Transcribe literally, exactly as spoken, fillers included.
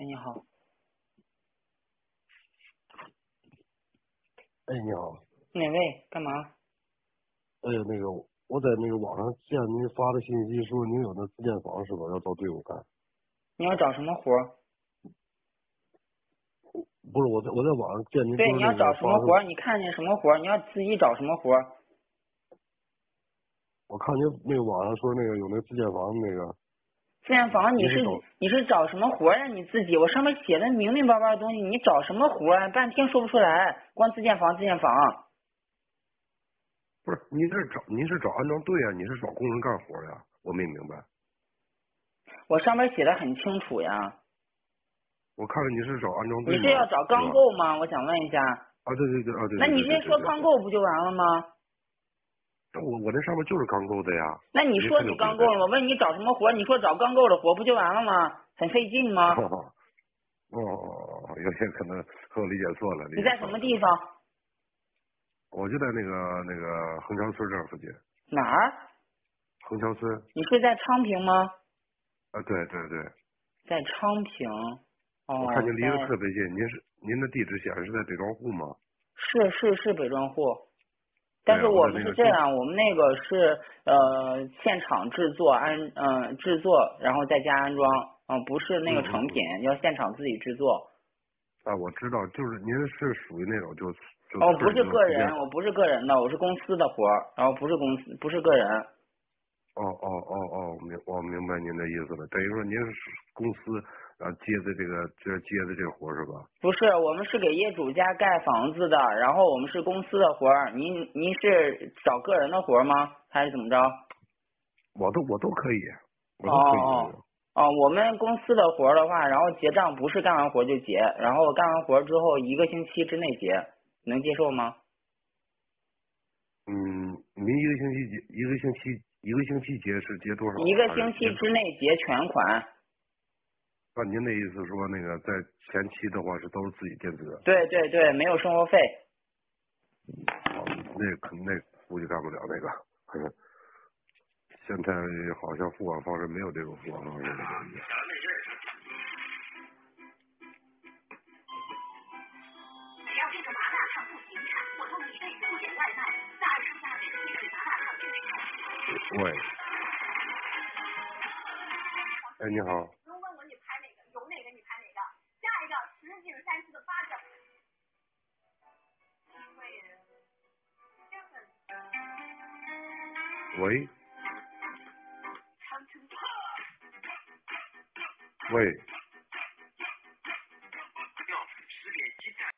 哎，你好。 哎，你好。 哪位？干嘛？ 哎呀，那个我在那个网上见您发的信息，说您有那自建房是吧？要招队伍干。 你要找什么活？ 不是，我在我在网上见您对， 不是那你要找个发的， 什么活？你看见什么活？你要自己找什么活？ 我看您那个网上说那个有那自建房的那个。 自建房你是您是找你是找什么活呀？你自己，我上面写的明明白白的东西，你找什么活啊？半天说不出来，光自建房自建房。 不是？您是找您是找安装队啊？你是找工人干活呀？我没明白。 我上面写的很清楚呀。 我看着你是找安装队你是吗？ 要找钢是吧？ 构吗？我想问一下。 啊，对对对啊，对那你对对直接说钢对对对对。 构不就完了吗？ 那我我那上面就是钢构的呀。 那你说你没看见别钢构了，我的呀？ 问你找什么活？你说找钢构的活不就完了吗？很费劲吗？ 哦哦哦，有些可能和我理解错了，理你在什解错了可能。 么地方？ 我就在那个那个横桥村这儿附近。 哪儿？ 横桥村。 你是在昌平吗？ 啊，对对对。 在昌平。 我看哦， 您离得在特别近，您是您的地址显示在北庄户吗？ 是是是北庄户，但对啊，我是我们在那个就是这样，我们那个是呃现场制作安嗯、呃、制作，然后再加安装，嗯、不是那个成品， 嗯嗯嗯。 要现场自己制作。 啊，我知道，就是您是属于那种就就哦，不村里那种是个人，我自建房。 不是个人的，我是公司的活儿，然后不是公司，不是个人。 哦哦哦哦，明我明白您的意思了，等于说您是公司然后接的这个这接的这个活是吧？ 不是，我们是给业主家盖房子的，然后我们是公司的活儿。您您是找个人的活儿吗？还是怎么着？ 我都我都可以，我哦都可以这哦个。 哦，我们公司的活儿的话，然后结账不是干完活就结，然后干完活之后一个星期之内结，能接受吗？ 嗯，您一个星期结一个星期一个星期结是结多少一啊？ 个星期还是您？ 之内结全款。 那您的意思说那个在前期的话是都是自己垫资？ 对对对，没有生活费。 哦，那可那估计干不了那个。呵现在好像付款方式没有这种付款方式了。 只要这个麻辣烫不行产，我就一辈子不点外卖。在二生家吃天水麻辣烫真是喂。哎，你好。 不用问我你排哪个，有哪个你排哪个。下一个石景山区的八角。 喂。喂。